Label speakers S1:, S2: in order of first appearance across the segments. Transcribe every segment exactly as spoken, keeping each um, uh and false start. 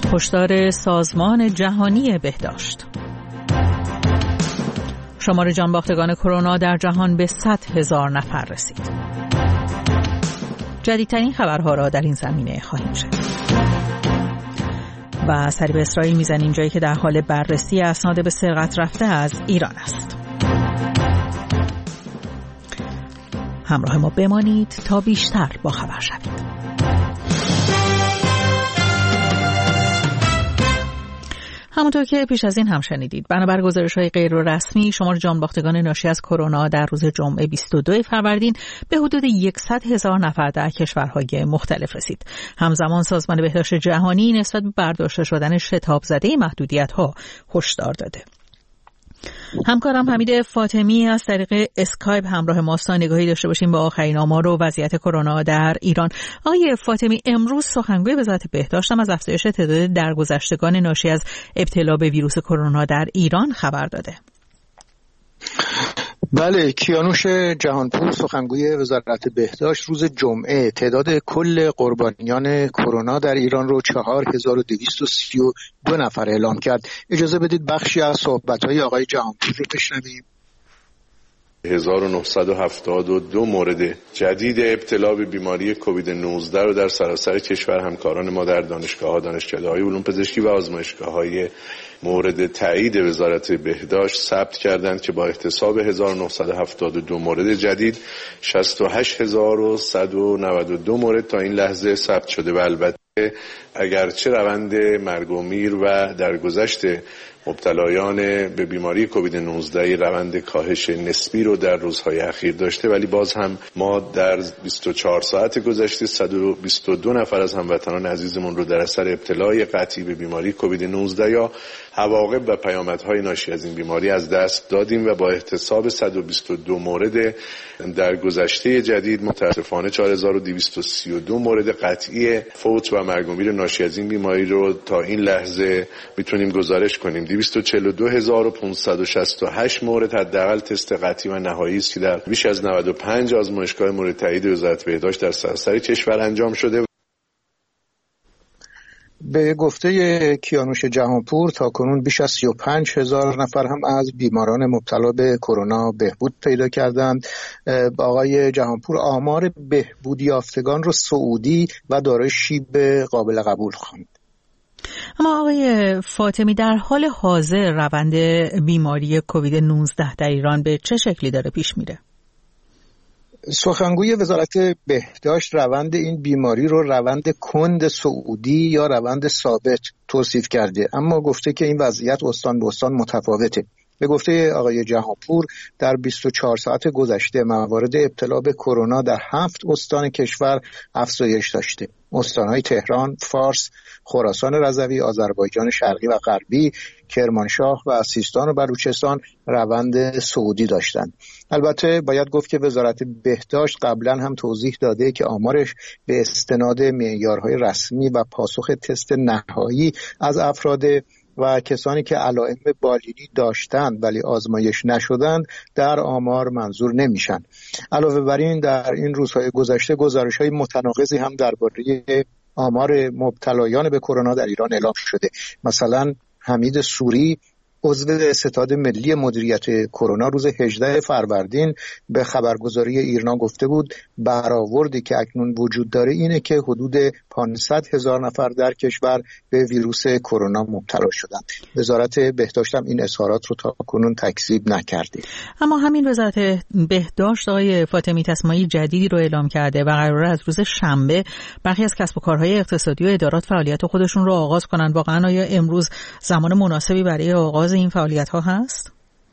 S1: هشدار سازمان جهانی بهداشت. شمار جانباختگان کرونا در جهان به صد هزار نفر رسید. جدیدترین خبرها را در این زمینه خواهیم شنید. و سری به اسرائیل میزنیم، جایی که در حال بررسی اسناد به سرقت رفته از ایران است. همراه ما بمانید تا بیشتر با خبر شوید. همونطور که پیش از این هم شنیدید، بنابر گزارش‌های غیر رسمی شمار جانباختگان ناشی از کرونا در روز جمعه بیست و دو فروردین به حدود صد هزار نفر در کشورهای مختلف رسید. همزمان سازمان بهداشت جهانی نسبت به برداشته شدن شتاب زده محدودیت‌ها هشدار داده. همکارم حمید فاطمی از طریق اسکایپ همراه ماست تا نگاهی داشته باشیم به آخرین آمار و وضعیت کرونا در ایران. آقای فاطمی، امروز سخنگوی وزارت بهداشت هم از افزایش تعداد درگذشتگان ناشی از ابتلا به ویروس کرونا در ایران خبر داده.
S2: بله، کیانوش جهانپور سخنگوی وزارت بهداشت روز جمعه تعداد کل قربانیان کرونا در ایران رو چهار هزار و دویست و سی و دو نفر اعلام کرد. اجازه بدید بخشی از صحبت‌های آقای جهانپور رو بشنویم.
S3: هزار و نهصد و هفتاد و دو مورد جدید ابتلا به بیماری کووید نوزده رو در سراسر کشور همکاران ما در دانشگاه‌ها، دانشکده‌های علوم پزشکی و آزمایشگاه‌های مورد تایید وزارت بهداشت ثبت کردند که با احتساب هزار و نهصد و هفتاد و دو مورد جدید شصت و هشت هزار و صد و نود و دو مورد تا این لحظه ثبت شده و البته اگرچه روند مرگ و میر و درگذشت مبتلایان به بیماری کووید نوزده روند کاهش نسبی رو در روزهای اخیر داشته، ولی باز هم ما در بیست و چهار ساعت گذشته صد و بیست و دو نفر از هموطنان عزیزمون رو در اثر ابتلای قطعی به بیماری کووید نوزده یا عواقب و پیامدهای ناشی از این بیماری از دست دادیم و با احتساب صد و بیست و دو مورد در گذشته جدید متاسفانه چهار هزار و دویست و سی و دو مورد قطعی فوت و مرگ و میر ناشی از این بیماری رو تا این لحظه میتونیم گزارش کنیم. دویست و چهل و دو هزار و پانصد و شصت و هشت مورد حداقل تست قطعی و نهایی است که در بیش از نود و پنج آزمایشگاه مورد تایید وزارت بهداشت در سراسر کشور انجام شده.
S2: به گفته کیانوش جهانپور تاکنون بیش از سی و پنج هزار نفر هم از بیماران مبتلا به کرونا بهبود پیدا کردند. آقای جهانپور آمار بهبودی یافتگان رو سعودی و دارای شیب قابل قبول خواند.
S1: اما آقای فاطمی، در حال حاضر روند بیماری کووید نوزده در ایران به چه شکلی داره پیش میره؟
S2: سخنگوی وزارت بهداشت روند این بیماری رو روند کند سعودی یا روند ثابت توصیف کرده، اما گفته که این وضعیت استان به استان متفاوته. به گفته آقای جهانپور در بیست و چهار ساعت گذشته موارد ابتلا به کرونا در هفت استان کشور افزایش داشته. استانهای تهران، فارس، خراسان رضوی، آذربایجان شرقی و غربی، کرمانشاه و سیستان و بلوچستان روند صعودی داشتند. البته باید گفت که وزارت بهداشت قبلا هم توضیح داده که آمارش به استناد معیارهای رسمی و پاسخ تست نهایی از افراد و کسانی که علائم بالینی داشتند ولی آزمایش نشدند در آمار منظور نمیشن. علاوه بر این در این روزهای گذشته گزارش‌های متناقضی هم درباره آمار مبتلایان به کرونا در ایران اعلام شده. مثلا حمید سوری عضو ستاد ملی مدیریت کرونا روز هجدهم فروردین به خبرگزاری ایرنا گفته بود برآوردی که اکنون وجود داره اینه که حدود پانصد هزار نفر در کشور به ویروس کرونا مبتلا شدند. وزارت بهداشت هم این اظهارات رو تا کنون تکذیب نکرده.
S1: اما همین وزارت بهداشت آقای فاطمی تصمیمات جدیدی رو اعلام کرده و قراره از روز شنبه برخی از کسب و کارهای اقتصادی و ادارات فعالیت خودشون رو آغاز کنن. واقعا آیا امروز زمان مناسبی برای آغاز این فعالیت ها هست؟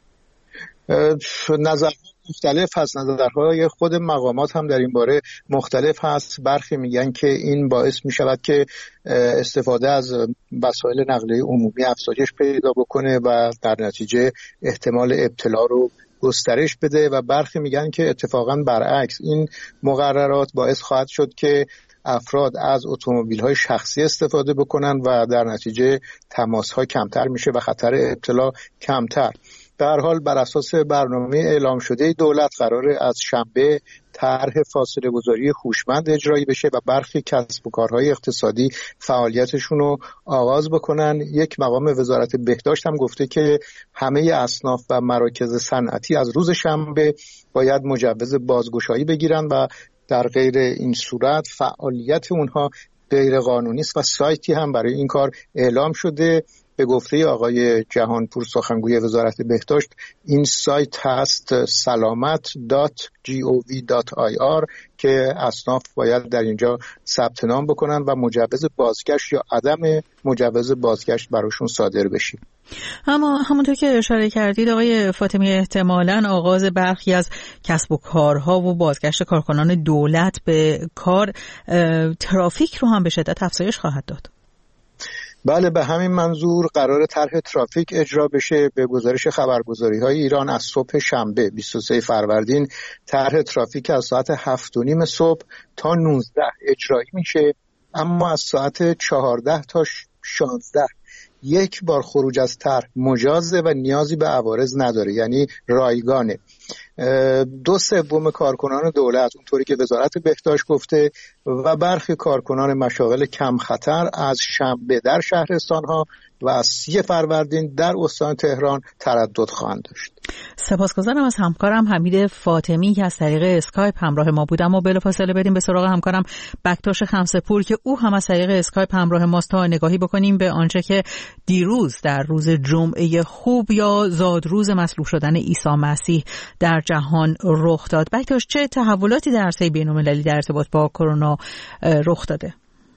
S2: نظر مختلف هست، نظرهای خود مقامات هم در این باره مختلف هست. برخی میگن که این باعث میشود که استفاده از وسایل نقلیه عمومی افزایش پیدا بکنه و در نتیجه احتمال ابتلا رو گسترش بده و برخی میگن که اتفاقا برعکس این مقررات باعث خواهد شد که افراد از اتومبیل‌های شخصی استفاده بکنن و در نتیجه تماس‌ها کمتر میشه و خطر ابتلا کمتر. به هر حال بر اساس برنامه اعلام شده دولت قراره از شنبه طرح فاصله گذاری هوشمند اجرایی بشه و برخی کسب و کارهای اقتصادی فعالیتشون رو آغاز بکنن. یک مقام وزارت بهداشت هم گفته که همه اصناف و مراکز صنعتی از روز شنبه باید مجوز بازگشایی بگیرن و در غیر این صورت فعالیت اونها غیر قانونی است و سایتی هم برای این کار اعلام شده. به گفته آقای جهانپور سخنگوی وزارت بهداشت این سایت هست سلامت دات جی او وی دات آی آر که اصناف باید در اینجا ثبت نام بکنن و مجوز بازگشت یا عدم مجوز بازگشت براشون صادر بشه.
S1: اما همونطور که اشاره کردید آقای فاطمی، احتمالاً آغاز برخی از کسب و کارها و بازگشت کارکنان دولت به کار ترافیک رو هم به شدت افزایش خواهد داد.
S2: بله، به همین منظور قرار طرح ترافیک اجرا بشه. به گزارش خبرگزاری‌های ایران از صبح شنبه بیست و سوم فروردین طرح ترافیک از ساعت هفت و نیم صبح تا نوزده اجرایی میشه، اما از ساعت چهارده تا شانزده یک بار خروج از طرح مجازه و نیازی به عوارض نداره، یعنی رایگانه. دو سوم کارکنان دولت اونطوری که وزارت بهداشت گفته و برخی کارکنان مشاغل کم خطر از شنبه در شهرستان‌ها و از سی فروردین در استان تهران تردد خواهند داشت.
S1: سپاسگزارم از همکارم حمید فاطمی که از طریق اسکایپ همراه ما بود. اما بلافاصله بریم به سراغ همکارم بکتاش خمسه‌پور که او هم از طریق اسکایپ همراه ماست تا نگاهی بکنیم به آنچه که دیروز در روز جمعه خوب یا زادروز مصلوب شدن عیسی مسیح در جهان رخ داد. بکتاش، چه تحولاتی در عرصه بین‌المللی در ارتباط با کرونا رخ داده؟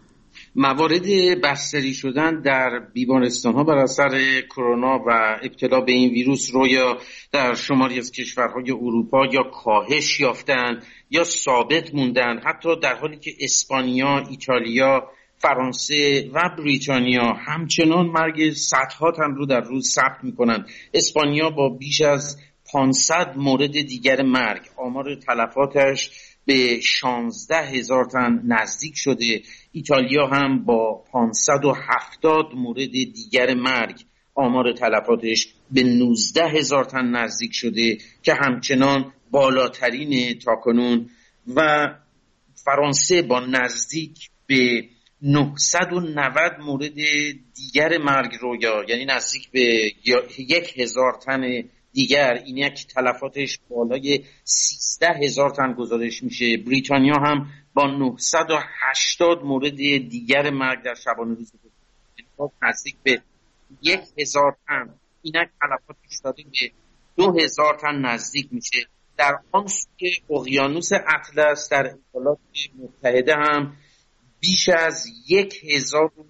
S4: موارد بستری شدن در بیمارستان‌ها بر اثر کرونا و ابتلا به این ویروس رو یا در شماری از کشورهای اروپا یا کاهش یافتن یا ثابت موندن، حتی در حالی که اسپانیا، ایتالیا، فرانسه و بریتانیا همچنان مرگ صدها تن رو در روز ثبت می‌کنند. اسپانیا با بیش از پانصد مورد دیگر مرگ، آمار تلفاتش به شانزده هزار تن نزدیک شده. ایتالیا هم با پانصد و هفتاد مورد دیگر مرگ، آمار تلفاتش به نوزده هزار تن نزدیک شده که همچنان بالاترین تاکنون. و فرانسه با نزدیک به نهصد و نود مورد دیگر مرگ رویا، یعنی نزدیک به یک هزار تن دیگر، این یک تلفاتش بالای سیزده هزار تن گزارش میشه. بریتانیا هم با نهصد و هشتاد مورد دیگر مرگ در شبانه روز نزدیک به یک هزار تن، این یک تلفاتش داده به دو هزار تن نزدیک میشه. در آن سوی اقیانوس اطلس در ایالات متحده هم بیش از یک هزار و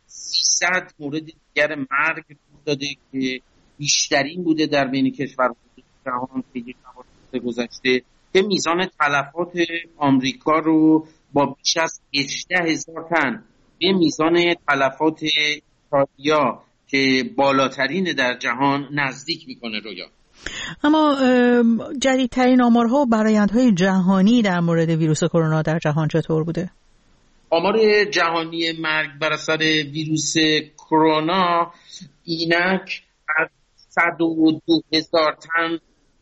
S4: سیصد مورد دیگر مرگ داده که بیشترین بوده در بین کشورهای جهان که یک ماه گذشته، که میزان تلفات آمریکا رو با بیش از هجده هزار تن به میزان تلفات ایتالیا که بالاترین در جهان نزدیک میکنه رویا.
S1: اما جدیدترین آمارها و برآیندهای جهانی در مورد ویروس کرونا در جهان چطور بوده؟
S4: آمار جهانی مرگ بر اثر ویروس کرونا اینک از صد و دو هزار تن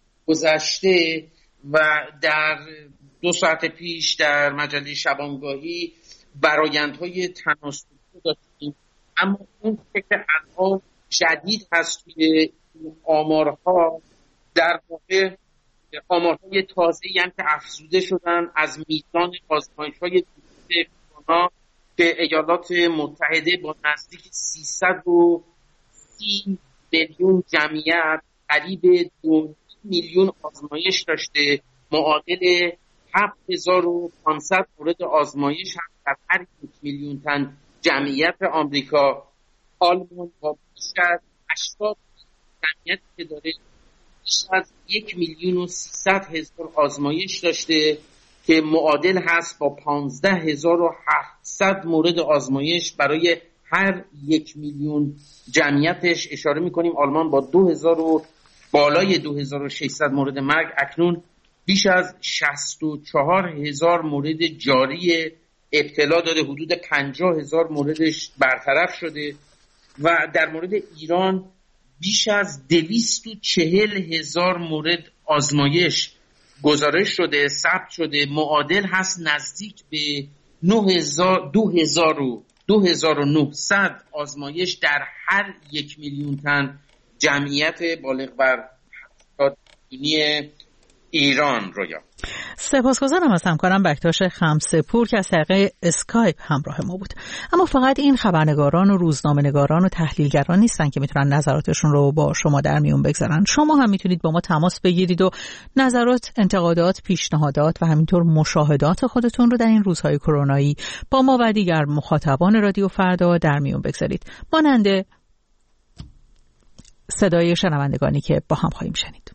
S4: گذشته و در دو ساعت پیش در مجله شبانگاهی برآیندهای تناسلی داشتیم. اما اون که الان جدید هست توی آمارها در واقع آمارهای تازه‌ای هم که افزوده شدن از میزان آزمایش‌های ویروس کرونا که ایالات متحده با نزدیک سیصد و سی میلیون جمعیت قریب دو میلیون آزمایش داشته، معادل هفت هزار و پانصد مورد آزمایش هم در هر یک میلیون تن جمعیت آمریکا. آلمان با بیش از هشتاد جمعیت که داره بیش از یک میلیون و سیصد هزار آزمایش داشته که معادل هست با پانزده هزار و هفتصد مورد آزمایش برای هر یک میلیون جمعیتش. اشاره میکنیم آلمان با دو هزار و بالای دو هزار و ششصد مورد مرگ اکنون بیش از شصت و چهار هزار مورد جاری ابتلا داره، حدود پنجاه هزار موردش برطرف شده. و در مورد ایران بیش از دویست و چهل هزار مورد آزمایش گزارش شده، ثبت شده، معادل هست نزدیک به دو هزار و نهصد آزمایش در هر یک میلیون تن جمعیت بالغ بر هفتاد میلیونی ایران رویا.
S1: سپاسگزارم از همکارم بکتاش خمسه‌پور که از طریق اسکایپ همراه ما بود. اما فقط این خبرنگاران و روزنامه‌نگاران و تحلیلگران نیستن که میتونن نظراتشون رو با شما در میون بگذارن. شما هم میتونید با ما تماس بگیرید و نظرات، انتقادات، پیشنهادات و همینطور مشاهدات خودتون رو در این روزهای کرونایی با ما و دیگر مخاطبان رادیو فردا در میون بگذارید. مانند صدای شنوندگانی که با هم خواهیم شنید.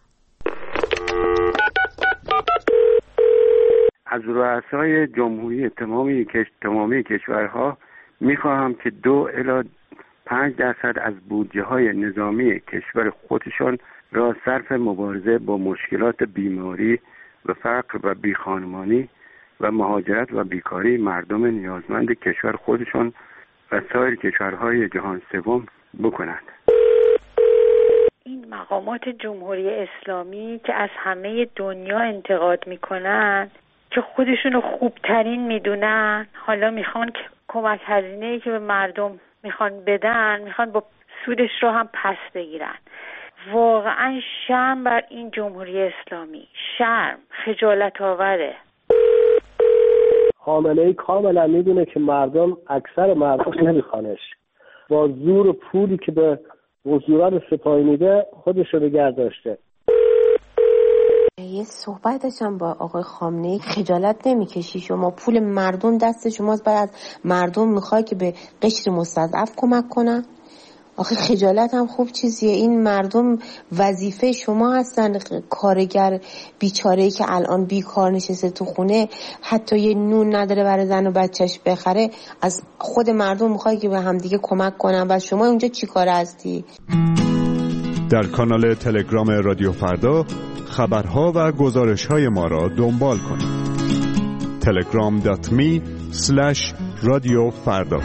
S5: از رؤسای جمهوری تمامی تمامی کشورها میخواهم که دو الی پنج درصد از بودجه های نظامی کشور خودشان را صرف مبارزه با مشکلات بیماری و فقر و بیخانمانی و مهاجرت و بیکاری مردم نیازمند کشور خودشان و سایر کشورهای جهان سوم بکنند.
S6: این مقامات جمهوری اسلامی که از همه دنیا انتقاد میکنن، که خودشونو خوبترین میدونن، حالا میخوان که کمک هزینه‌ای که به مردم میخوان بدن میخوان با سودش رو هم پس بگیرن. واقعا شرم بر این جمهوری اسلامی، شرم، خجالت آوره.
S7: خامنه‌ای کاملا میدونه که مردم، اکثر مردم نمیخوانش، با زور و پولی که به وزران سپاهی میده خودش رو نگه داشته.
S8: یه صحبت داشتم با آقای خامنه‌ای، خجالت نمیکشی شما؟ پول مردم دست شماست، بعد از مردم میخوای که به قشر مستضعف کمک کنن؟ آخه خجالت هم خوب چیزیه. این مردم وظیفه شما هستن. کارگر بیچاره‌ای که الان بیکار نشسته تو خونه، حتی یه نون نداره برای زن و بچهش بخره، از خود مردم میخوای که به همدیگه کمک کنن و شما اونجا چی کار هستی؟
S9: در کانال تلگرام رادیو فردا خبرها و گزارش‌های ما را دنبال کنید. تلگرام دات می اسلش رادیو فردا.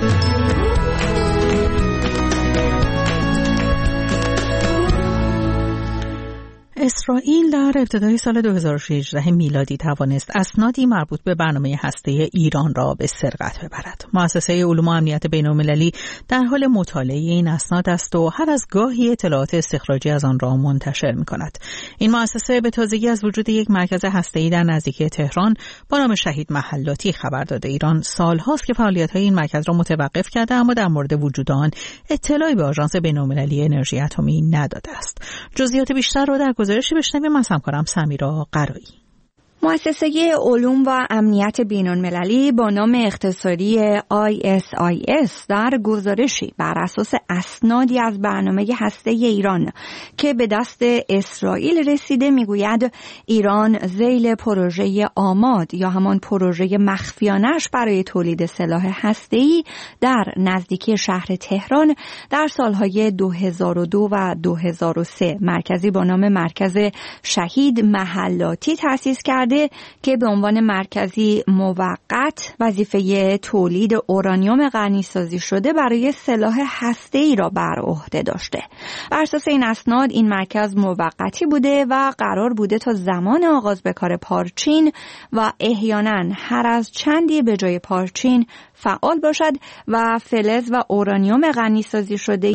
S1: اسرائیل در ابتدای سال دو هزار و شانزده میلادی توانست اسنادی مربوط به برنامه هسته‌ای ایران را به سرقت ببرد. مؤسسه علوم و امنیت بین‌المللی در حال مطالعه این اسناد است و هر از گاهی اطلاعات استخراجی از آن را منتشر می‌کند. این مؤسسه به تازگی از وجود یک مرکز هسته‌ای در نزدیکی تهران با نام شهید محلاتی خبر داده. ایران سال‌هاست که فعالیت‌های این مرکز را متوقف کرده، اما در مورد وجود آن اطلاعی به آژانس بین‌المللی انرژی اتمی نداده است. جزئیات بیشتر را در گزارشی بشنویم از همکارم سمیرا قرایی.
S10: مؤسسه علوم و امنیت بین‌المللی با نام اختصاری آی اس آی اس در گزارشی بر اساس اسنادی از برنامه هسته‌ای ایران که به دست اسرائیل رسیده میگوید ایران ذیل پروژه آماد یا همان پروژه مخفیانش برای تولید سلاح هسته‌ای در نزدیکی شهر تهران در سالهای دو هزار و دو و دو هزار و سه مرکزی با نام مرکز شهید محلاتی تأسیس کرد که به عنوان مرکزی موقت وظیفه تولید اورانیوم غنیسازی شده برای سلاح هسته‌ای را بر عهده داشته. بر اساس این اسناد این مرکز موقتی بوده و قرار بوده تا زمان آغاز به کار پارچین و احیانا هر از چندی به جای پارچین فعال باشد و فلز و اورانیوم غنیسازی شده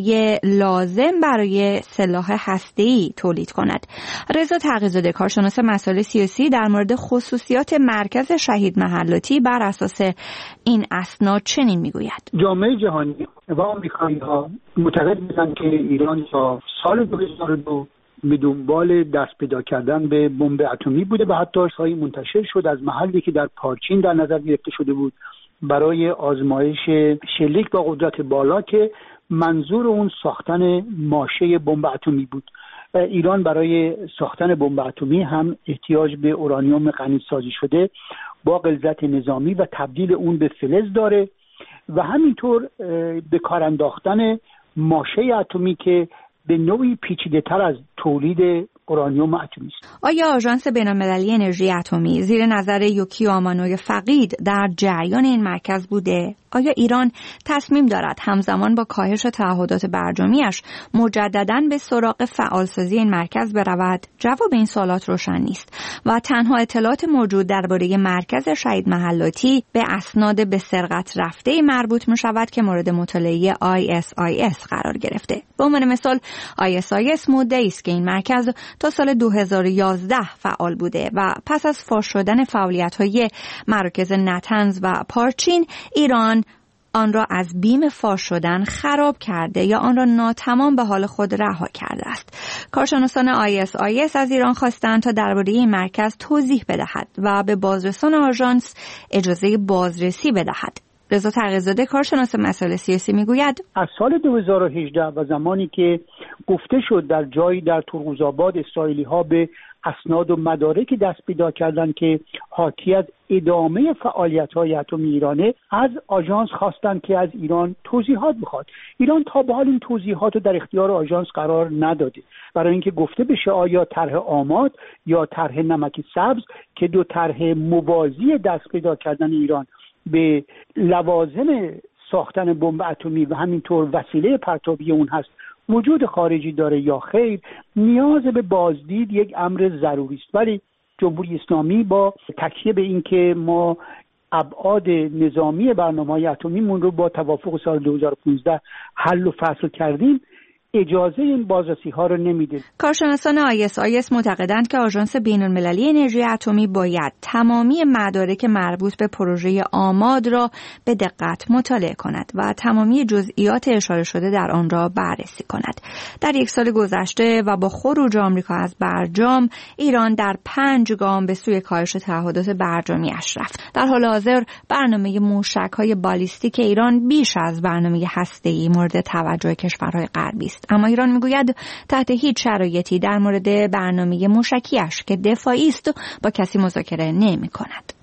S10: لازم برای سلاح هسته‌ای تولید کند. رضا تقی‌زاده کارشناس مسائل سیاسی در مورد خصوصیات مرکز شهید محلاتی بر اساس این اسناد چنین میگوید:
S11: جامعه جهانی و آمریکایی‌ها معتقد بودند که ایران تا سال دو هزار و دو به دنبال دست پیدا کردن به بمب اتمی بوده و حتی سایی منتشر شد از محلی که در پارچین در نظر گرفته شده بود برای آزمایش شلیک با قدرت بالا که منظور اون ساختن ماشه بمب اتمی بود. ایران برای ساختن بمب اتمی هم احتیاج به اورانیوم غنیسازی شده با غلظت نظامی و تبدیل اون به فلز داره و همینطور به کار انداختن ماشه اتمی که به نوعی پیچیده‌تر از تولید اورانیوم اتمی است.
S10: آیا آژانس بین‌المللی انرژی اتمی زیر نظر یوکیو آمانوی فقید در جریان این مرکز بوده؟ آیا ایران تصمیم دارد همزمان با کاهش تعهدات برجامیش مجدداً به سراغ فعالسازی این مرکز برود؟ جواب این سوالات روشن نیست و تنها اطلاعات موجود درباره مرکز شهید محلاتی به اسناد به سرقت رفته مربوط می شود که مورد مطالعه آی اس آی اس قرار گرفته. به عنوان مثال آی اس آی اس مدعی است که این مرکز تا سال دو هزار و یازده فعال بوده و پس از فاش شدن فعالیت‌های مراکز نتنز و پارچین، ایران آن را از بیم فاش شدن خراب کرده یا آن را ناتمام به حال خود رها کرده است. کارشناسان آی اس آی اس از ایران خواستند تا درباره این مرکز توضیح بدهد و به بازرسان آژانس اجازه بازرسی بدهد. رضا تقی‌زاده کارشناس مسائل سیاسی میگوید
S11: از سال دو هزار و هجده و زمانی که گفته شد در جایی در ترمزآباد اسرائیلی ها به اسناد و مدارکی دست پیدا کردند که حاکی از ادامه فعالیت‌های اتمی ایرانه، از آژانس خواستند که از ایران توضیحات بخواد. ایران تا به حال این توضیحات رو در اختیار آژانس قرار نداده، برای اینکه گفته بشه آیا طرح آماد یا طرح نمک سبز که دو طرح موازی دست پیدا کردن ایران به لوازم ساختن بمب اتمی و همینطور وسیله پرتابی اون هست وجود خارجی داره یا خیر، نیاز به بازدید یک امر ضروری است. ولی جمهوری اسلامی با تکیه به این که ما ابعاد نظامی برنامه‌های اتمیمون رو با توافق سال دو هزار و پانزده حل و فصل کردیم، اجازه این بازرسی ها رو نمیده.
S10: کارشناسان آی اس آی اس معتقدند که آژانس بین‌المللی انرژی اتمی باید تمامی مدارک مربوط به پروژه آماد را به دقت مطالعه کند و تمامی جزئیات اشاره شده در آن را بررسی کند. در یک سال گذشته و با خروج آمریکا از برجام، ایران در پنج گام به سوی کاهش تعهدات برجامی‌اش رفت. در حال حاضر برنامه موشک‌های بالیستیک ایران بیش از برنامه هسته‌ای مورد توجه کشورهای غربی است. اما ایران میگوید تحت هیچ شرایطی در مورد برنامه موشکیش که دفاعی است با کسی مذاکره نمی کند.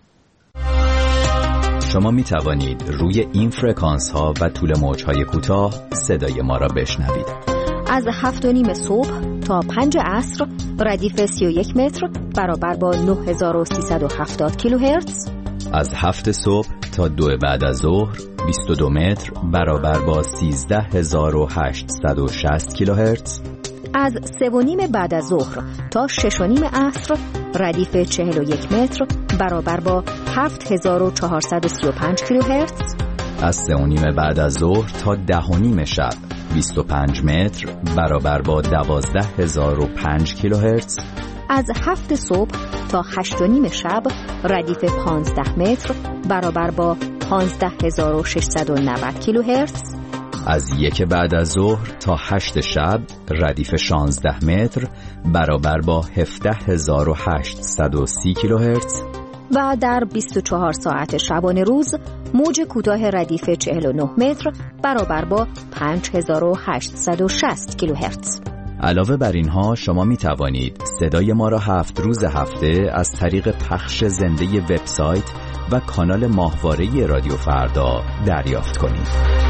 S12: شما می توانید روی این فرکانس ها و طول موج های کوتاه صدای ما را بشنوید.
S13: از هفت و نیم صبح تا پنج عصر ردیف سی و یک متر برابر با نه هزار و سیصد و هفتاد کیلوهرتز.
S12: از هفت صبح تا دو بعد از ظهر بیست و دو متر برابر با سیزده هزار و هشتصد و شصت کیلوهرتز.
S13: از سه و نیم بعد از ظهر تا شش و نیم عصر ردیف چهل و یک متر برابر با هفت هزار و چهارصد و سی و پنج کیلوهرتز.
S12: از سه و نیم بعد از ظهر تا ده و نیم شب بیست و پنج متر برابر با دوازده هزار و پنج کیلوهرتز.
S13: از هفت صبح تا هشت و نیم شب ردیف پانزده متر برابر با پانزده هزار و ششصد و نود کیلوهرتز.
S12: از یک بعد از ظهر تا هشت شب ردیف شانزده متر برابر با هفده هزار و هشتصد و سی کیلوهرتز.
S13: و در بیست و چهار ساعت شبانه روز موج کوتاه ردیف چهل و نه متر برابر با پنج هزار و هشتصد و شصت کیلوهرتز.
S12: علاوه بر اینها شما می توانید صدای ما را هفت روز هفته از طریق پخش زنده وبسایت و کانال ماهواره رادیو فردا دریافت کنید.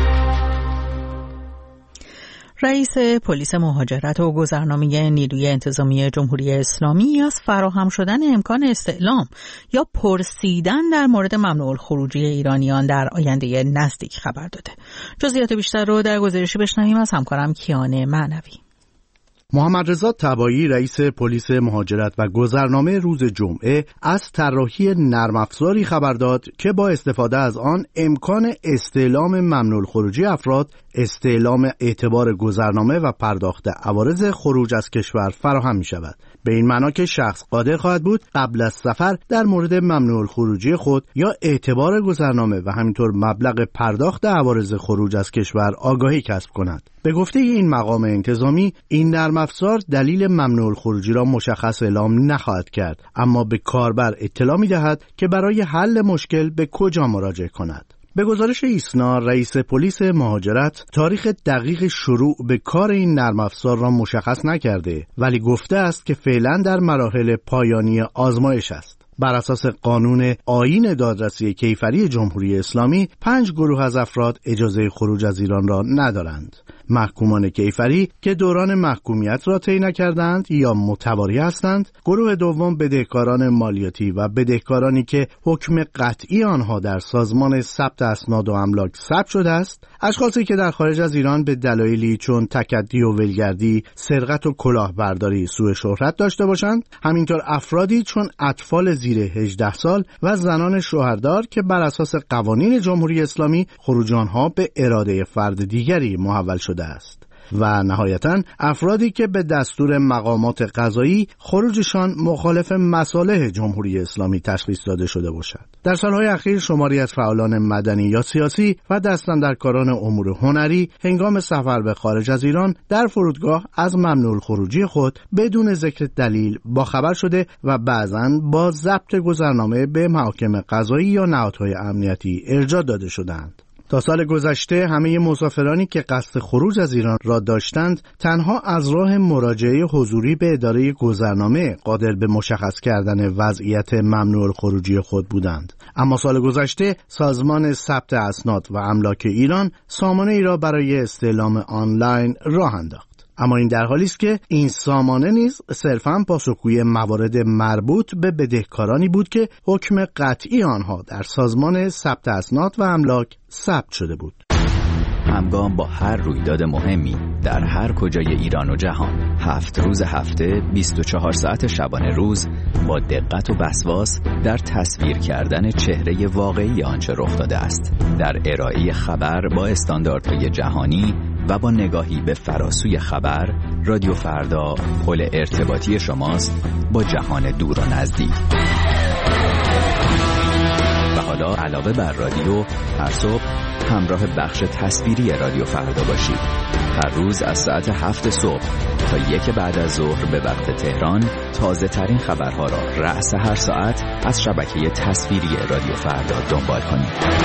S1: رئیس پلیس مهاجرت و گذرنامه نیروی انتظامی جمهوری اسلامی از فراهم شدن امکان استعلام یا پرسیدن در مورد ممنوع الخروجی ایرانیان در آینده نزدیک خبر داده. جزئیات بیشتر رو در گزارشی بشنویم از همکارم کیان معنوی.
S14: محمد رضا طبایی رئیس پلیس مهاجرت و گذرنامه روز جمعه از طراحی نرم افزاری خبر داد که با استفاده از آن امکان استعلام ممنوع الخروجی افراد، استعلام اعتبار گذرنامه و پرداخت عوارض خروج از کشور فراهم می شود. به این معنا که شخص قادر خواهد بود قبل از سفر در مورد ممنوع الخروجی خود یا اعتبار گذرنامه و همینطور مبلغ پرداخت عوارض خروج از کشور آگاهی کسب کند. به گفته این مقام انتظامی، این نرم افزار دلیل ممنوع الخروجی را مشخص اعلام نخواهد کرد، اما به کاربر اطلاع می‌دهد که برای حل مشکل به کجا مراجعه کند. به گزارش ایسنا، رئیس پلیس مهاجرت تاریخ دقیق شروع به کار این نرم افزار را مشخص نکرده، ولی گفته است که فعلا در مراحل پایانی آزمایش است. بر اساس قانون آیین دادرسی کیفری جمهوری اسلامی پنج گروه از افراد اجازه خروج از ایران را ندارند: محکومان کیفری که دوران محکومیت را طی نکردند یا متواری هستند، گروه دوم بدهکاران مالیاتی و بدهکارانی که حکم قطعی آنها در سازمان ثبت اسناد و املاک ثبت شده است، اشخاصی که در خارج از ایران به دلایلی چون تکدی و ولگردی، سرقت و کلاهبرداری سوء شهرت داشته باشند، همینطور افرادی چون اطفال زیر هجده سال و زنان شوهردار که بر اساس قوانین جمهوری اسلامی خروج آنها به اراده فرد دیگری محول شده است و نهایتاً افرادی که به دستور مقامات قضایی خروجشان مخالف مصالح جمهوری اسلامی تشخیص داده شده باشد. در سالهای اخیر شماری از فعالان مدنی یا سیاسی و دستاندرکاران امور هنری هنگام سفر به خارج از ایران در فرودگاه از ممنوع الخروجی خود بدون ذکر دلیل باخبر شده و بعضاً با ضبط گذرنامه به محاکم قضایی یا نهادهای امنیتی ارجاع داده شدند. تا سال گذشته همه مسافرانی که قصد خروج از ایران را داشتند تنها از راه مراجعه حضوری به اداره گذرنامه قادر به مشخص کردن وضعیت ممنوع الخروجی خود بودند. اما سال گذشته سازمان ثبت اسناد و املاک ایران سامانه ای را برای استعلام آنلاین راه انداخت. اما این در حالی است که این سامانه نیز صرفاً پاسخگوی موارد مربوط به بدهکارانی بود که حکم قطعی آنها در سازمان ثبت اسناد و املاک ثبت شده بود.
S12: همگام با هر رویداد مهمی در هر کجای ایران و جهان، هفت روز هفته، بیست و چهار ساعت شبانه روز، با دقت و وسواس در تصویر کردن چهره واقعی آنچه رخ داده است، در ارائه خبر با استانداردهای جهانی و با نگاهی به فراسوی خبر، رادیو فردا پل ارتباطی شماست با جهان دور و نزدیک. و حالا علاوه بر رادیو، هر صبح همراه بخش تصویری رادیو فردا باشید. هر روز از ساعت هفت صبح تا یک بعد از ظهر به وقت تهران تازه ترین خبرها را رأس هر ساعت از شبکه تصویری رادیو فردا دنبال کنید.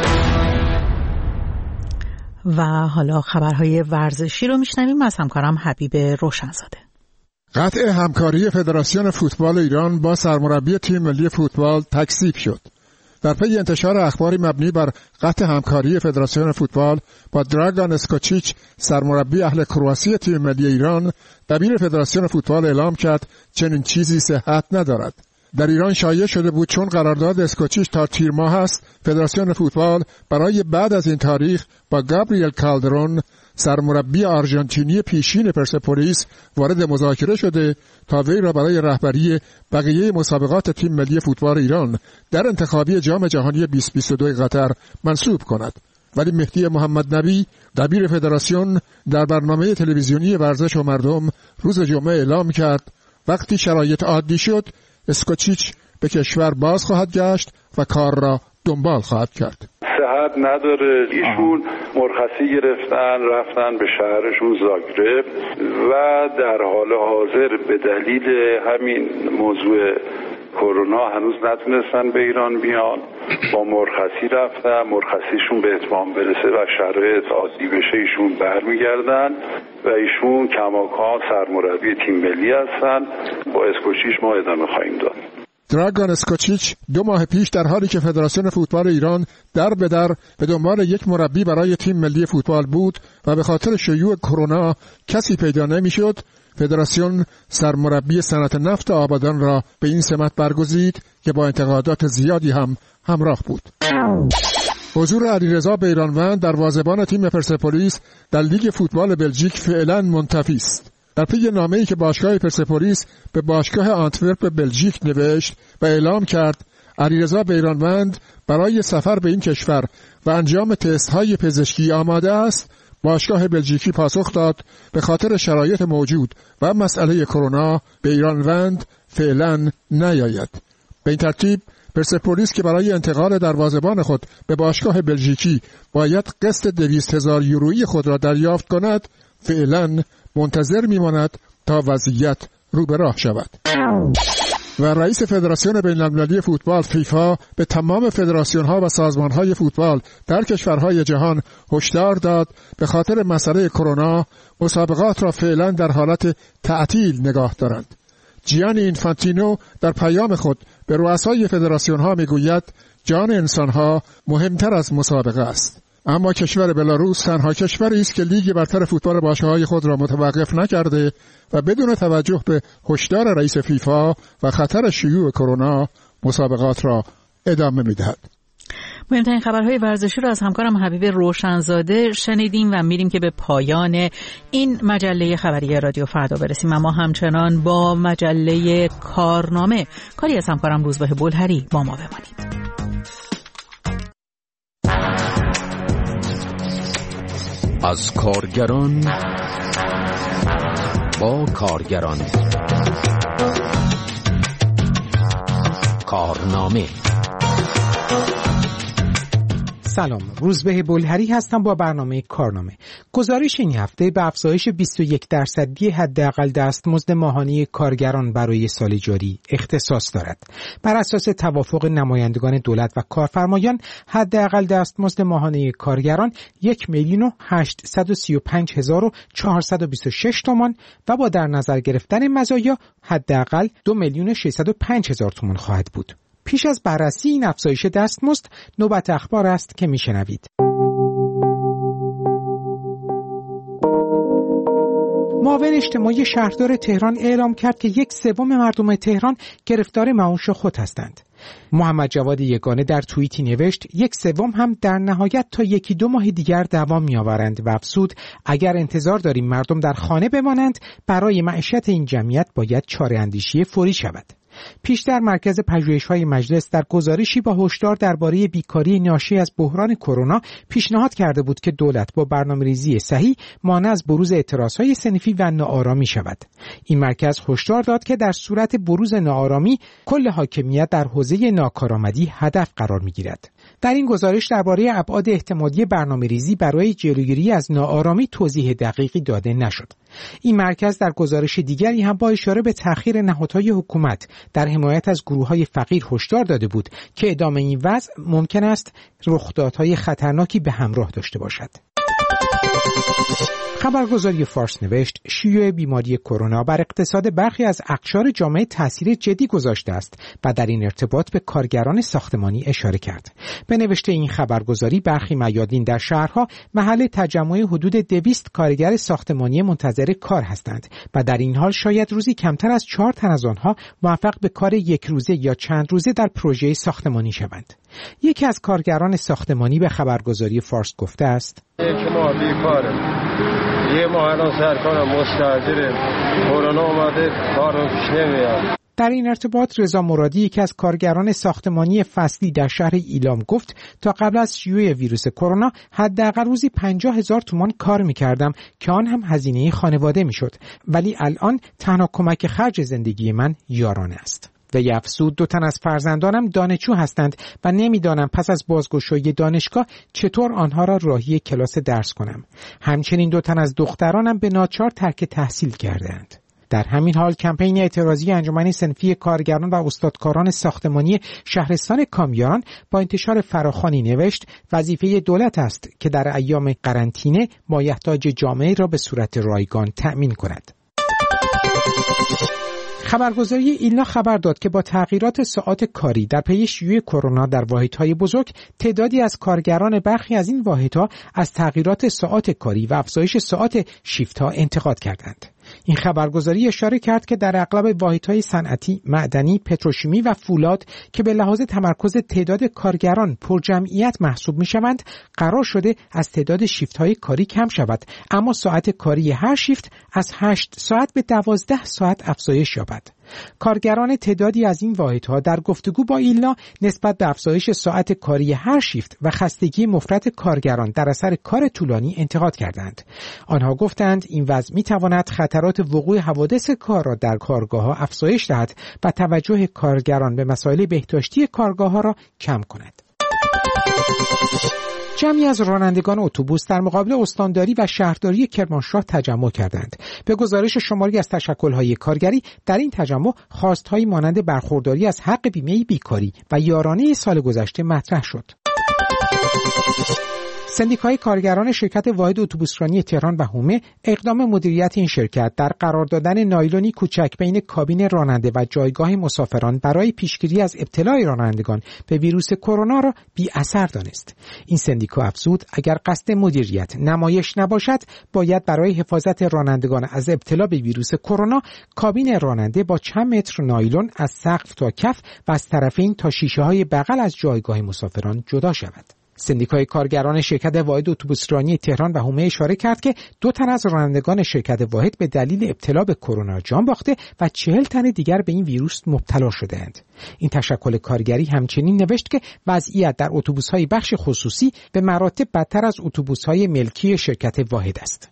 S1: و حالا خبرهای ورزشی رو میشنویم از همکارم حبیب روشنزاده.
S15: قطع همکاری فدراسیون فوتبال ایران با سرمربی تیم ملی فوتبال تکذیب شد. در پی انتشار اخباری مبنی بر قطع همکاری فدراسیون فوتبال با دراگان اسکوچیچ سرمربی اهل کرواسی تیم ملی ایران، دبیر فدراسیون فوتبال اعلام کرد چنین چیزی صحت ندارد. در ایران شایع شده بود چون قرارداد اسکوچیچ تا تیر ماه است، فدراسیون فوتبال برای بعد از این تاریخ با گابریل کالدرون سرمربی آرژانتینی پیشین پرسپولیس وارد مذاکره شده تا وی را برای رهبری بقیه مسابقات تیم ملی فوتبال ایران در انتخابی جام جهانی بیست بیست و دو قطر منصوب کند. ولی مهدی محمد نبی دبیر فدراسیون در برنامه تلویزیونی ورزش و مردم روز جمعه اعلام کرد وقتی شرایط عادی شد اسکوچیچ به کشور باز خواهد گشت و کار را دنبال خواهد کرد.
S16: صحت نداره. ایشون مرخصی گرفتن رفتن به شهرشون زاگرب و در حال حاضر به دلیل همین موضوع کرونا هنوز نتونستن به ایران بیان، با مرخصی رفتن، مرخصیشون به اتمام برسه و شرایط عادی بشه ایشون برمیگردن و ایشون کماکان سرمربی تیم ملی هستن. با اسکوچیچ ما ادامه خواهیم داد.
S15: دراگان اسکوچیچ دو ماه پیش در حالی که فدراسیون فوتبال ایران در به در به دنبال یک مربی برای تیم ملی فوتبال بود و به خاطر شیوع کرونا کسی پیدا نمیشد، فدراسیون سرمربی صنعت نفت آبادان را به این سمت برگزید که با انتقادات زیادی هم همراه بود. حضور علیرضا بیرانوند دروازه‌بان تیم پرسپولیس در لیگ فوتبال بلژیک فعلا منتفی است. در پی نامه‌ای که باشگاه پرسپولیس به باشگاه آنتورپ بلژیک نوشت و اعلام کرد علیرضا بیرانوند برای سفر به این کشور و انجام تست‌های پزشکی آماده است، باشگاه بلژیکی پاسخ داد به خاطر شرایط موجود و مسئله کرونا بیرانوند فعلا نیاید. به این ترتیب پرسپولیس که برای انتقال دروازه‌بان خود به باشگاه بلژیکی باید قسط دویست هزار یورویی خود را دریافت کند، فعلا منتظر میماند تا وضعیت رو به راه شود. و رئیس فدراسیون بین‌المللی فوتبال فیفا به تمام فدراسیون‌ها و سازمان‌های فوتبال در کشورهای جهان هشدار داد به خاطر مسئله کرونا مسابقات را فعلا در حالت تعطیل نگاه دارند. جیانی اینفانتینو در پیام خود به رؤسای فدراسیون ها میگوید جان انسان ها مهمتر از مسابقه است. اما کشور بلاروس تنها کشوری است که لیگ برتر فوتبال باشگاه‌های خود را متوقف نکرده و بدون توجه به هشدار رئیس فیفا و خطر شیوع کرونا مسابقات را ادامه می‌دهد.
S1: مهمترین خبرهای ورزشی رو از همکارم حبیب روشنزاده شنیدیم و میریم که به پایان این مجله خبری رادیو فردا برسیم. اما همچنان با مجله کارنامه کاری از همکارم روزبه بلهری با ما بمانید.
S17: از کارگران با کارگران، کارنامه.
S18: سلام، روزبه بلهری هستم با برنامه کارنامه. گزارش این هفته به افزایش بیست و یک درصدی حداقل دستمزد ماهانه کارگران برای سال جاری اختصاص دارد. بر اساس توافق نمایندگان دولت و کارفرمایان، حداقل دستمزد ماهانه کارگران یک میلیون و هشتصد و سی و پنج هزار و چهارصد و بیست و شش تومان و با در نظر گرفتن مزایا حداقل دو میلیون و ششصد و پنج هزار تومان خواهد بود. پیش از بررسی این افزایش دستمزد، نوبت اخبار است که میشنوید. معاون اجتماعی شهردار تهران اعلام کرد که یک سوم مردم تهران گرفتار معاش خود هستند. محمد جواد یگانه در توییتی نوشت یک سوم هم در نهایت تا یکی دو ماه دیگر دوام می‌آورند و افزود اگر انتظار داریم مردم در خانه بمانند، برای معیشت این جمعیت باید چاره‌اندیشی فوری شود. پیشتر مرکز پژوهش‌های مجلس در گزارشی با هشدار درباره بیکاری ناشی از بحران کرونا پیشنهاد کرده بود که دولت با برنامه‌ریزی صحیح مانع از بروز اعتراض‌های صنفی و ناآرامی شود. این مرکز هشدار داد که در صورت بروز ناآرامی کل حاکمیت در حوزه ناکارآمدی هدف قرار می‌گیرد. در این گزارش درباره ابعاد احتمالی برنامه‌ریزی برای جلوگیری از ناآرامی توضیح دقیقی داده نشد. این مرکز در گزارش دیگری هم با اشاره به تأخیر نهادهای حکومت در حمایت از گروه‌های فقیر هشدار داده بود که ادامه این وضع ممکن است رخدادهای خطرناکی به همراه داشته باشد. خبرگزاری فارس نوشت شیوع بیماری کرونا بر اقتصاد برخی از اقشار جامعه تاثیر جدی گذاشته است و در این ارتباط به کارگران ساختمانی اشاره کرد. به نوشته این خبرگزاری برخی میادین در شهرها محل تجمع حدود دویست کارگر ساختمانی منتظر کار هستند و در این حال شاید روزی کمتر از چهار تن از آنها موفق به کار یک روزه یا چند روزه در پروژه ساختمانی شوند. یکی از کارگران ساختمانی به خبرگزاری فارس گفته است:
S19: یک ماه بیکاره، یه ماه الان سرکارم مستعجله، کرونا اومده کارم پیش نمیاد.
S18: در این ارتباط رضا مرادی یکی از کارگران ساختمانی فصلی در شهر ایلام گفت تا قبل از شیوع ویروس کرونا حداقل روزی پنجاه هزار تومان کار می‌کردم که آن هم هزینه خانواده می‌شد، ولی الان تنها کمک خرج زندگی من یارانه است. و افزود دو تن از فرزندانم دانشجو هستند و نمیدانم پس از بازگشایی دانشگاه چطور آنها را راهی کلاس درس کنم. همچنین دو تن از دخترانم به ناچار ترک تحصیل کردند. در همین حال کمپین اعتراضی انجمن صنفی کارگران و استادکاران ساختمانی شهرستان کامیاران با انتشار فراخوانی نوشت وظیفه دولت است که در ایام قرنطینه مایحتاج جامعه را به صورت رایگان تأمین کند. خبرگزاری ایلنا خبر داد که با تغییرات ساعات کاری در پی شیوع کرونا در واحدهای بزرگ، تعدادی از کارگران برخی از این واحدها از تغییرات ساعات کاری و افزایش ساعات شیفت‌ها انتقاد کردند. این خبرگزاری اشاره کرد که در اغلب واحدهای صنعتی، معدنی، پتروشیمی و فولاد که به لحاظ تمرکز تعداد کارگران پرجمعیت محسوب می‌شوند، قرار شده از تعداد شیفت‌های کاری کم شود، اما ساعت کاری هر شیفت از هشت ساعت به دوازده ساعت افزایش یابد. کارگران تعدادی از این واحدها در گفتگو با ایلنا نسبت به افزایش ساعت کاری هر شیفت و خستگی مفرط کارگران در اثر کار طولانی انتقاد کردند. آنها گفتند این وضع می‌تواند خطرات وقوع حوادث کار را در کارگاه‌ها افزایش دهد و توجه کارگران به مسائل بهداشتی کارگاه‌ها را کم کند. جمعی از رانندگان اتوبوس در مقابل استانداری و شهرداری کرمانشاه تجمع کردند. به گزارش شماری از تشکل‌های کارگری در این تجمع خواست‌هایی مانند برخورداری از حق بیمه بیکاری و یارانه سال گذشته مطرح شد. سندیکای کارگران شرکت واحد اتوبوسرانی تهران و حومه اقدام مدیریت این شرکت در قرار دادن نایلونی کوچک بین کابین راننده و جایگاه مسافران برای پیشگیری از ابتلای رانندگان به ویروس کرونا را بی اثر دانست. این سندیکا افزود اگر قصد مدیریت نمایش نباشد، باید برای حفاظت رانندگان از ابتلا به ویروس کرونا کابین راننده با چند متر نایلون از سقف تا کف و از طرفین تا شیشه‌های بغل از جایگاه مسافران جدا شود. سندیکای کارگران شرکت واحد اتوبوسرانی تهران و حومه اشاره کرد که دو تن از رانندگان شرکت واحد به دلیل ابتلا به کرونا جان باخته و چهل تن دیگر به این ویروس مبتلا شده‌اند. این تشکل کارگری همچنین نوشت که وضعیت در اتوبوس‌های بخش خصوصی به مراتب بدتر از اتوبوس‌های ملکی شرکت واحد است.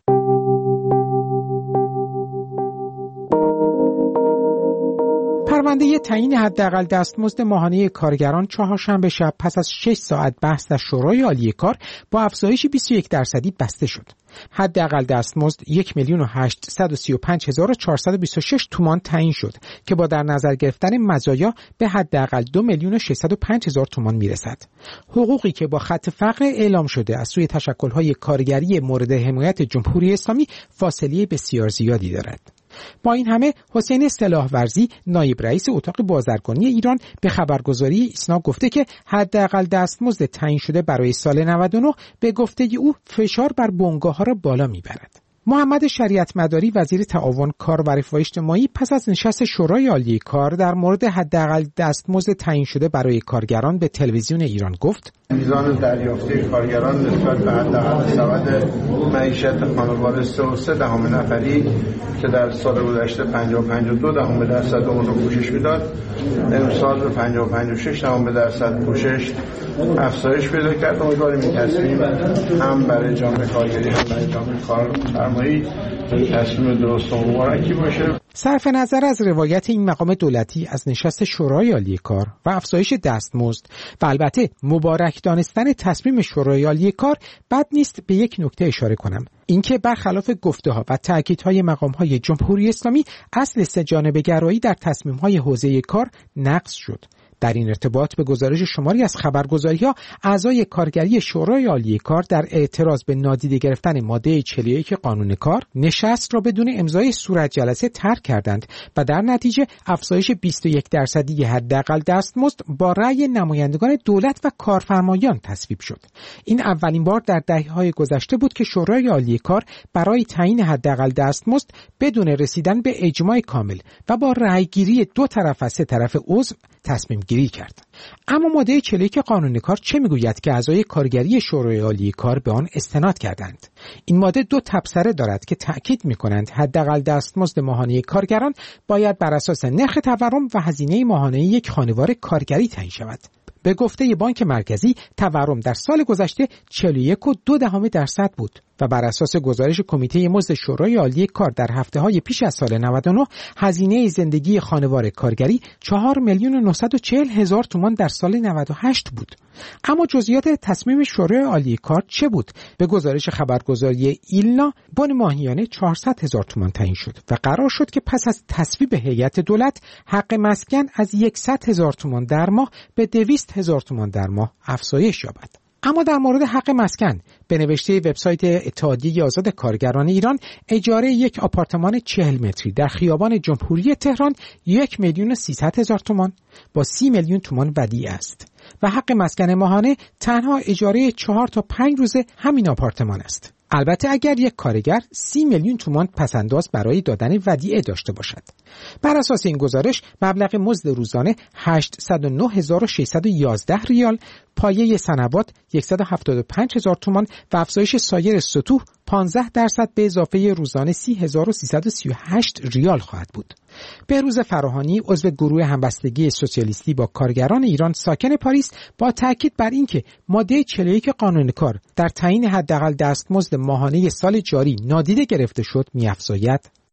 S18: پرونده تعیین حداقل دستمزد ماهانه کارگران چهارشنبه شب پس از شش ساعت بحث در شورای عالی کار با افزایش بیست و یک درصدی بسته شد. حداقل دستمزد یک میلیون و هشتصد و سی و پنج هزار و چهارصد و بیست و شش تومان تعیین شد که با در نظر گرفتن مزایا به حداقل دو میلیون و ششصد و پنج هزار تومان میرسد. حقوقی که با خط فقر اعلام شده از سوی تشکل‌های کارگری مورد حمایت جمهوری اسلامی فاصله بسیار زیادی دارد. با این همه حسین سلاحورزی نایب رئیس اتاق بازرگانی ایران به خبرگزاری ایسنا گفته که حداقل دستمزد تعیین شده برای سال نود و نه به گفته او فشار بر بنگاه‌ها را بالا میبرد. محمد شریعت مداری وزیر تعاون کار و رفاه اجتماعی پس از نشست شورای عالی کار در مورد حداقل دستمزد تعیین شده برای کارگران به تلویزیون ایران گفت:
S3: میزان دریافتی کارگران نسبت به حداقل سبد معیشت خانواده سه و سه دهم نفری که در سال گذشته پنجاه و پنج و دو دهم درصد اون رو پوشش میداد، امسال به پنجاه و پنج و شش دهم درصد پوشش افزایش پیدا کرد. امیدواریم این تصمیم هم برای جامعه کارگری هم برای جامعه کارفرمایی تصمیم درست و مبارکی باشه.
S18: صرف نظر از روایت این مقام دولتی از نشست شورای عالی کار و افزایش دستمزد و البته مبارک دانستن تصمیم شورای عالی کار، بد نیست به یک نکته اشاره کنم، اینکه برخلاف گفته‌ها و تأکیدهای مقام‌های جمهوری اسلامی اصل سه‌جانبه گرایی در تصمیم‌های حوزه کار نقض شد. در این ارتباط به گزارش شماری از خبرگزاری‌ها، اعضای کارگری شورای عالی کار در اعتراض به نادیده گرفتن ماده چهل و یک قانون کار نشست را بدون امضای صورت جلسه ترک کردند و در نتیجه افزایش بیست و یک درصدی حداقل دستمزد با رأی نمایندگان دولت و کارفرمایان تصویب شد. این اولین بار در دهه‌های گذشته بود که شورای عالی کار برای تعیین حداقل دستمزد بدون رسیدن به اجماع کامل و با رأیگیری دو طرف از سه طرف عضو تصمیم گیری کرد. اما ماده چهل و یک قانون کار چه میگوید که اعضای کارگری شورای عالی کار به آن استناد کردند؟ این ماده دو تبصره دارد که تأکید می‌کنند حداقل دستمزد ماهانه کارگران باید بر اساس نرخ تورم و هزینه ماهانه یک خانوار کارگری تعیین شود. به گفته بانک مرکزی تورم در سال گذشته چهل و یک و دو دهم درصد بود و بر اساس گزارش کمیته مزد شورای عالی کار در هفته‌های پیش از سال نود و نه هزینه زندگی خانوار کارگری چهار میلیون و نهصد و چهل هزار تومان در سال نود و هشت بود. اما جزئیات تصمیم شورای عالی کار چه بود؟ به گزارش خبرگزاری ایلنا بن ماهیانه چهارصد هزار تومان تعیین شد و قرار شد که پس از تصویب هیئت دولت حق مسکن از صد هزار تومان در ماه به دویست هزار تومان در ماه افزایش یابد. اما در مورد حق مسکن به نوشته وبسایت اتحادیه آزاد کارگران ایران، اجاره یک آپارتمان چهل متری در خیابان جمهوری تهران یک میلیون و سیصد هزار تومان با سی میلیون تومان ودیعه است و حق مسکن ماهانه تنها اجاره چهار تا پنج روزه همین آپارتمان است. البته اگر یک کارگر سی میلیون تومان پسنداز برای دادن ودیعه داشته باشد. بر اساس این گزارش مبلغ مزد روزانه هشتصد و نه هزار و ششصد و یازده ریال، پایه صنوات صد و هفتاد و پنج هزار تومان و افزایش سایر سطوح پانزده درصد به اضافه روزانه سی هزار و سیصد و سی و هشت ریال خواهد بود. بهروز فراهانی عضو گروه همبستگی سوسیالیستی با کارگران ایران ساکن پاریس با تاکید بر اینکه ماده چهل و یک قانون کار در تعیین حداقل دستمزد ماهانه سال جاری نادیده گرفته شد می‌افزاید: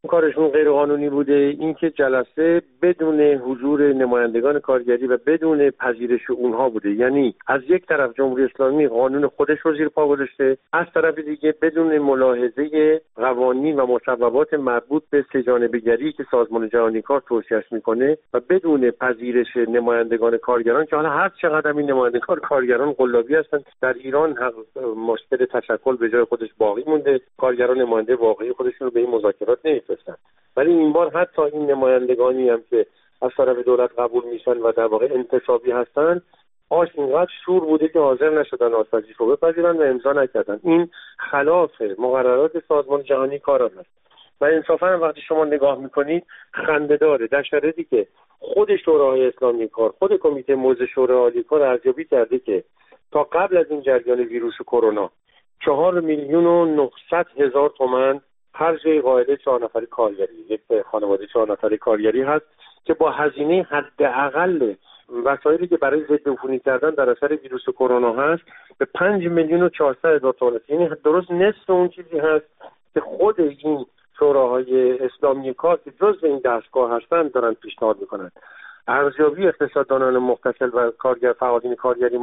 S5: کارشون غیر قانونی بوده، اینکه جلسه بدون حضور نمایندگان کارگری و بدون پذیرش اونها بوده. یعنی از یک طرف جمهوری اسلامی قانون خودش رو زیر پا گذاشته، از طرف دیگه بدون ملاحظه قوانین و مصوبات مربوط به سه‌جانبه‌گری که سازمان جهانی کار توصیه‌اش میکنه و بدون پذیرش نمایندگان کارگران که حالا هر چقدر این نمایندگان کارگران قلابی هستن، در ایران مشکل تشکل به جای خودش باقی مونده، کارگران نماینده واقعی خودشون رو به این مذاکرات نمی‌فرستن. ولی این بار حتی این نمایندگانی هم که از طرف دولت قبول میشن و در واقع انتصابی هستن، آش اینقدر شور بوده که حاضر نشدن آشپزیش رو بپذیرن و امضا نکردن. این خلاف مقررات سازمان جهانی کار است و انصافا وقتی شما نگاه میکنید خنده داره، در شرایطی که خود شورای اسلامی کار، خود کمیته موضع شورای عالی کار ارزیابی کرده که تا قبل از این جریان ویروس کرونا چهار میلیون و نهصد هزار تومان خرج قاعده چهار نفری کارگری، یک خانواده چهار نفری کارگری هست که با هزینه حداقل وسایلی که برای ضد عفونی کردن در اثر ویروس کرونا هست به پنج میلیون و چهارصد هزار تومان، یعنی درست نصف اون چیزی هست که خود این شوراهای اسلامی کار که جزء این دستگاه هستند دارن پیشنهاد میکنن. ارزیابی اقتصاددانان متصل و کارگر فعالین کارگری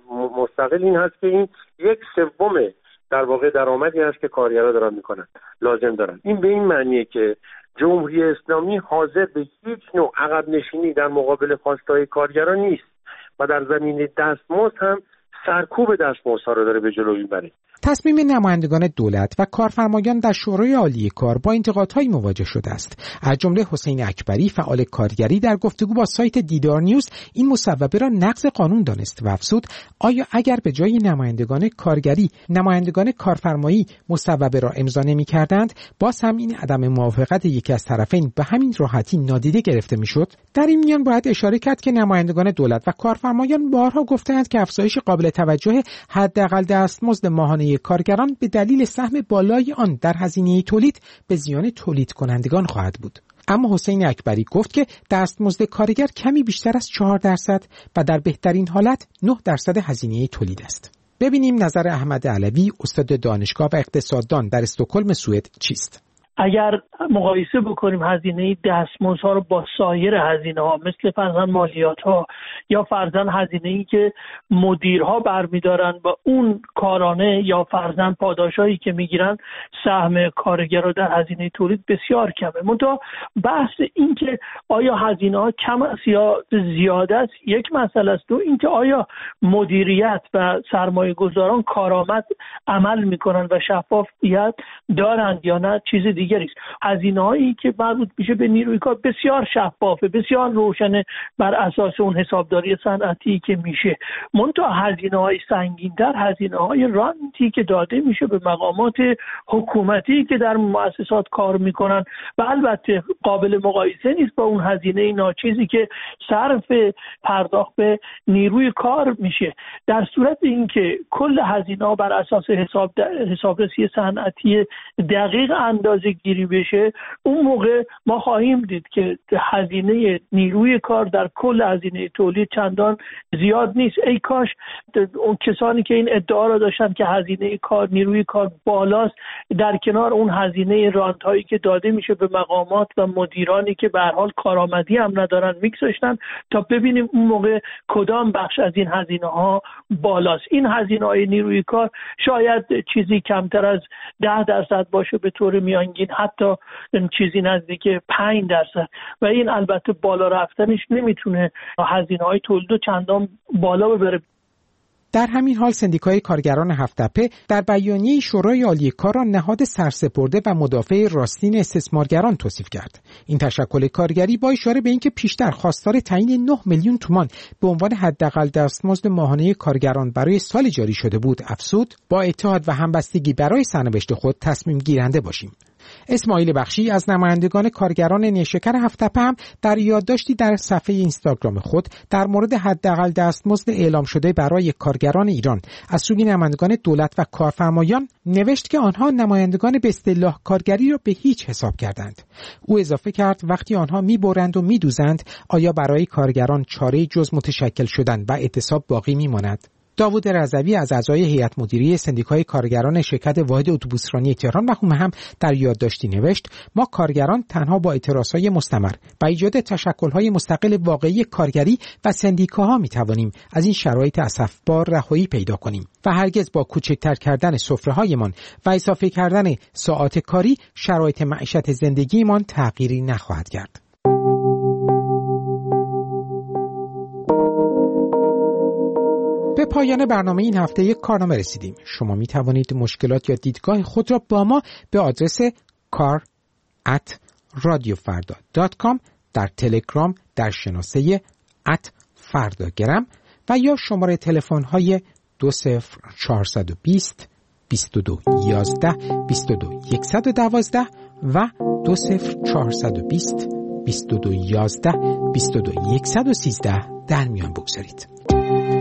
S5: مستقل این هست که این یک سوم در واقع درآمدی هست که کارگرها دارن میکنن، لازم دارن. این به این معنیه که جمهوری اسلامی حاضر به هیچ نوع عقب نشینی در مقابل خواستهای کارگران نیست و در زمینه دستمزد هم سرکوب دستمزدها رو داره به جلو میبره.
S18: تصمیم نمایندگان دولت و کارفرمایان در شورای عالی کار با انتقادهای مواجه شده است. از جمله حسین اکبری فعال کارگری در گفتگو با سایت دیدار نیوز این مصوبه را نقض قانون دانست و افزود آیا اگر به جای نمایندگان کارگری نمایندگان کارفرمایی مصوبه را امضا نمی‌کردند باز هم این عدم موافقت یکی از طرفین به همین راحتی نادیده گرفته می‌شد؟ در این میان باید اشاره کرد که نمایندگان دولت و کارفرمایان بارها گفتند که افزایش قابل توجه حداقل دستمزد ماهانه کارگران به دلیل سهم بالای آن در هزینه تولید به زیان تولید کنندگان خواهد بود. اما حسین اکبری گفت که دستمزد کارگر کمی بیشتر از چهار درصد و در بهترین حالت نه درصد هزینه تولید است. ببینیم نظر احمد علوی استاد دانشگاه و اقتصاددان در استکهلم سوئد چیست.
S20: اگر مقایسه بکنیم هزینه دستمزدها رو با سایر هزینه ها مثل فرضاً مالیات ها یا فرضاً هزینه‌ای که مدیرها برمیدارن با اون کارانه یا فرضاً پاداشایی که میگیرن، سهم کارگرها در هزینه تولید بسیار کمه. منتها بحث این که آیا هزینه ها کم است یا زیاده است یک مسئله است، دو اینکه آیا مدیریت و سرمایه گذاران کارآمد عمل میکنن و شفافیت دارند یا نه چیز دیگه. هزینه‌هایی که مربوط میشه به نیروی کار بسیار شفافه، بسیار روشنه بر اساس اون حسابداری صنعتی که میشه. منتها هزینه‌های سنگین‌تر هزینه‌های رانتی که داده میشه به مقامات حکومتی که در مؤسسات کار میکنن و البته قابل مقایسه نیست با اون هزینه ناچیزی که صرف پرداخت به نیروی کار میشه. در صورت اینکه کل هزینه‌ها بر اساس حساب حسابرسی صنعتی دقیق اندازه گیری بشه، اون موقع ما خواهیم دید که هزینه نیروی کار در کل هزینه تولید چندان زیاد نیست. ای کاش اون کسانی که این ادعا را داشتن که هزینه کار نیروی کار بالاست در کنار اون هزینه رانت هایی که داده میشه به مقامات و مدیرانی که به هر حال کارآمدی هم ندارن میگذاشتن تا ببینیم اون موقع کدام بخش از این هزینه ها بالاست. این هزینه های نیروی کار شاید چیزی کمتر از ده درصد باشه به طور میانگین، حتی چیزی نزدیک پنج درصد و این البته بالا رفتنش نمیتونه هزینه های تولید چندان بالا ببره.
S18: در همین حال سندیکای کارگران هفت‌تپه در بیانیه شورای عالی کار را نهاد سرسپرده و مدافع راستین استثمارگران توصیف کرد. این تشکل کارگری با اشاره به اینکه پیشتر خواستار تعیین نه میلیون تومان به عنوان حداقل دستمزد ماهانه کارگران برای سال جاری شده بود، افزود با اتحاد و همبستگی برای سرنوشت خود تصمیم گیرنده باشیم. اسماعیل بخشی از نمایندگان کارگران نیشکر هفت‌تپه هم در یادداشتی در صفحه اینستاگرام خود در مورد حداقل دستمزد اعلام شده برای کارگران ایران از سوی نمایندگان دولت و کارفرمایان نوشت که آنها نمایندگان به اصطلاح کارگری را به هیچ حساب کردند. او اضافه کرد وقتی آنها می‌برند و می‌دوزند آیا برای کارگران چاره‌ای جز متشکل شدن و اعتصاب باقی می‌ماند؟ داوود رضوی از اعضای هیئت مدیره سندیکای کارگران شرکت واحد اتوبوسرانی تهران و هم هم در یادداشتی نوشت: ما کارگران تنها با اعتراضهای مستمر و ایجاد تشکل‌های مستقل واقعی کارگری و سندیکاها می‌توانیم از این شرایط اسفبار رهایی پیدا کنیم و هرگز با کوچکتر کردن سفره‌هایمان و اضافه کردن ساعات کاری شرایط معیشت زندگیمان تغییری نخواهد کرد. به پایان برنامه این هفته یک کارنامه رسیدیم. شما می توانید مشکلات یا دیدگاه خود را با ما به آدرس کار ات رادیو فردا دات کام در تلگرام در شناسه ات فرداگرم و یا شماره تلفن های دو صفر چهارصد و بیست بیست و دو یازده بیست و دو صد و دوازده و دو صفر چهارصد و بیست بیست و دو یازده بیست و دو صد و سیزده در میان بگذارید.